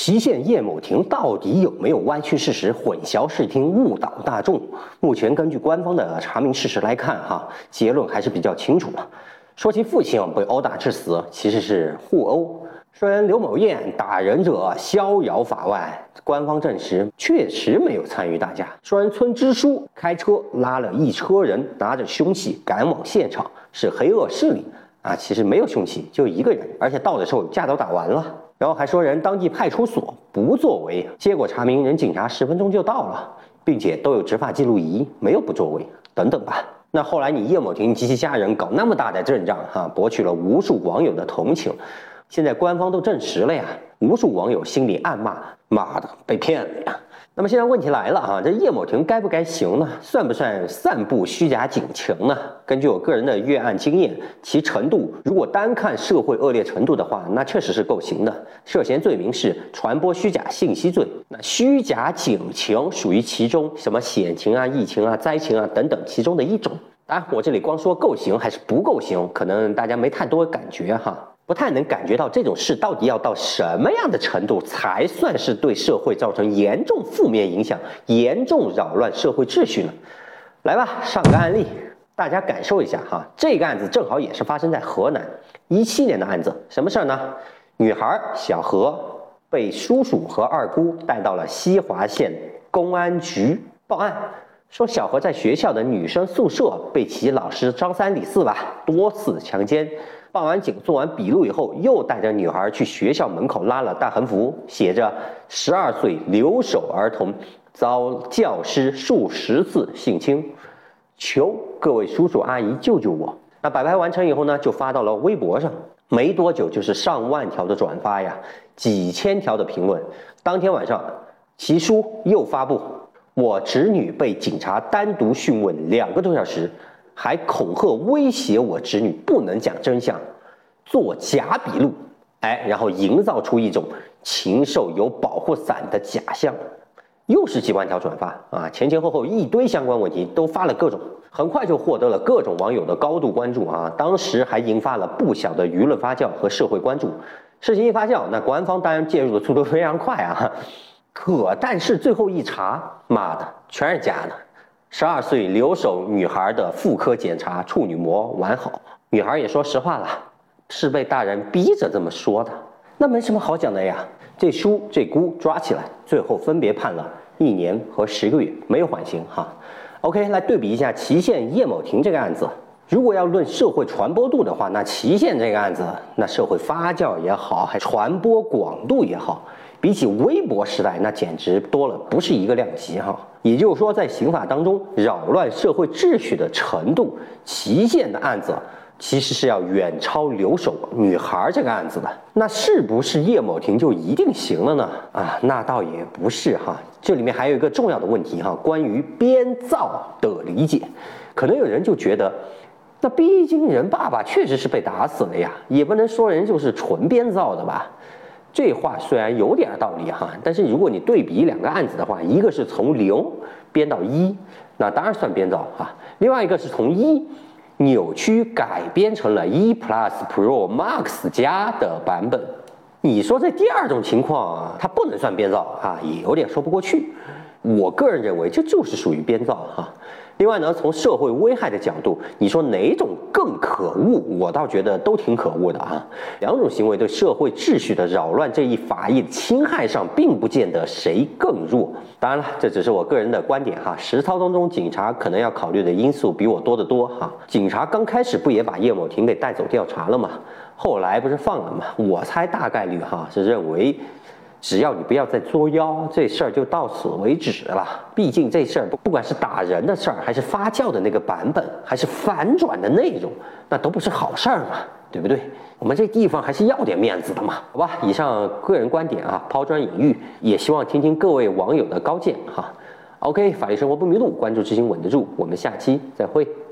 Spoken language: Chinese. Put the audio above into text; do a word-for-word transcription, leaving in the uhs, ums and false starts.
祁县叶某婷到底有没有歪曲事实、混淆视听、误导大众？目前根据官方的查明事实来看，哈，结论还是比较清楚的。说其父亲被殴打致死，其实是互殴。虽然刘某燕打人者逍遥法外，官方证实确实没有参与打架。虽然村支书开车拉了一车人，拿着凶器赶往现场，是黑恶势力啊，其实没有凶器，就一个人，而且到的时候架都打完了。然后还说人当地派出所不作为，结果查明人警察十分钟就到了，并且都有执法记录仪，没有不作为，等等吧。那后来你叶某婷及其家人搞那么大的阵仗哈、啊，博取了无数网友的同情。现在官方都证实了呀，无数网友心里暗骂：妈的，被骗了呀！那么现在问题来了啊，这叶某婷该不该刑呢？算不算散布虚假警情呢？根据我个人的阅案经验，其程度如果单看社会恶劣程度的话，那确实是够刑的。涉嫌罪名是传播虚假信息罪，那虚假警情属于其中，什么险情啊、疫情啊、灾情啊等等其中的一种。当然，我这里光说够刑还是不够刑，可能大家没太多感觉哈。不太能感觉到这种事到底要到什么样的程度才算是对社会造成严重负面影响、严重扰乱社会秩序呢？来吧，上个案例，大家感受一下哈。这个案子正好也是发生在河南，一七年的案子。什么事儿呢？女孩小何被叔叔和二姑带到了西华县公安局报案，说小何在学校的女生宿舍被其老师张三李四吧多次强奸。报完警做完笔录以后，又带着女孩去学校门口拉了大横幅，写着十二岁留守儿童遭教师数十次性侵，求各位叔叔阿姨救救我。那摆拍完成以后呢，就发到了微博上，没多久就是上万条的转发呀，几千条的评论。当天晚上其叔又发布，我侄女被警察单独讯问两个多小时，还恐吓威胁我侄女不能讲真相，做假笔录，哎，然后营造出一种禽兽有保护伞的假象。又是几万条转发啊，前前后后一堆相关问题都发了各种，很快就获得了各种网友的高度关注啊，当时还引发了不小的舆论发酵和社会关注。事情一发酵，那官方当然介入的速度非常快啊，可但是最后一查，妈的，全是假的。十二岁留守女孩的妇科检查处女膜完好，女孩也说实话了，是被大人逼着这么说的。那没什么好讲的呀，这叔这姑抓起来，最后分别判了一年和十个月，没有缓刑哈。OK， 来对比一下祁县叶某婷这个案子。如果要论社会传播度的话，那祁县这个案子，那社会发酵也好，还传播广度也好，比起微博时代，那简直多了不是一个量级哈。也就是说，在刑法当中，扰乱社会秩序的程度，祁县的案子其实是要远超留守女孩这个案子的。那是不是叶某婷就一定行了呢？啊，那倒也不是哈。这里面还有一个重要的问题哈，关于编造的理解，可能有人就觉得，那毕竟人爸爸确实是被打死了呀，也不能说人就是纯编造的吧。这话虽然有点道理哈，但是如果你对比两个案子的话，一个是从零编到一，那当然算编造哈；另外一个是从一扭曲改编成了一 Plus Pro Max 加的版本。你说这第二种情况啊，它不能算编造啊，也有点说不过去。我个人认为这就是属于编造哈。另外呢，从社会危害的角度，你说哪种更可恶？我倒觉得都挺可恶的啊。两种行为对社会秩序的扰乱这一法益侵害上，并不见得谁更弱。当然了，这只是我个人的观点哈。实操当中，警察可能要考虑的因素比我多得多哈。警察刚开始不也把叶某婷给带走调查了吗？后来不是放了吗？我猜大概率哈是认为，只要你不要再作妖，这事儿就到此为止了。毕竟这事儿不管是打人的事儿，还是发酵的那个版本，还是反转的内容，那都不是好事儿嘛，对不对？我们这地方还是要点面子的嘛，好吧？以上个人观点啊，抛砖引玉，也希望听听各位网友的高见哈。OK， 法律生活不迷路，关注知行稳得住，我们下期再会。